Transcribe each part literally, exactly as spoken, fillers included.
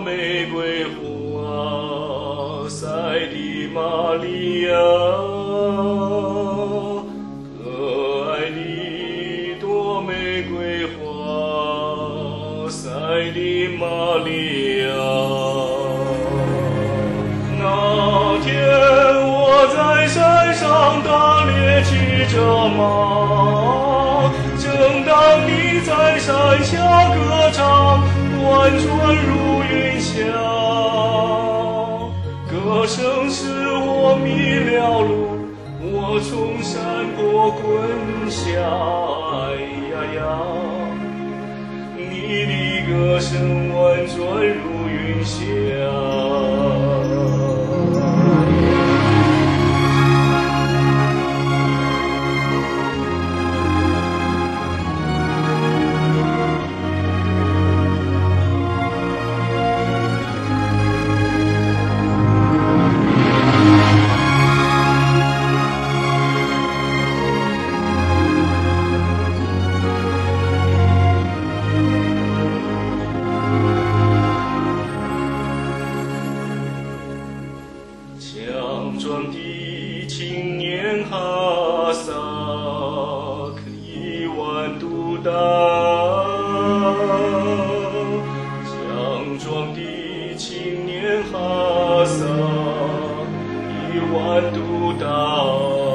玫瑰花塞的玛利亚，可爱的朵玫瑰花塞的玛利亚。那天我在山上打猎骑着马，正当你在山下歌唱，婉转如云霞，歌声使我迷了路，我从山坡滚下。哎呀呀，你的歌声婉转如云霞。强壮的青年哈萨克一万独当，强壮的青年哈萨一万独当。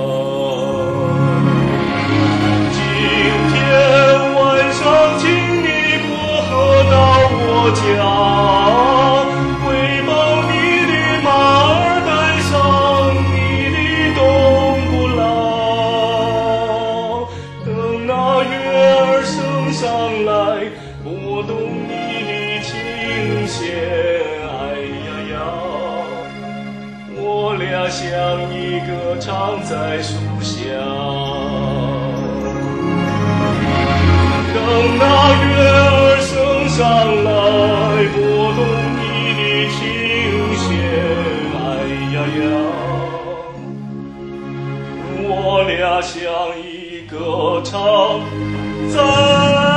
今天晚上请你过河到我家，喂饱你的马儿，上来拨动你的琴弦。哎呀呀，我俩像一个唱在树下，等那月儿升上来拨动你的琴弦。哎呀呀，我俩像一个唱在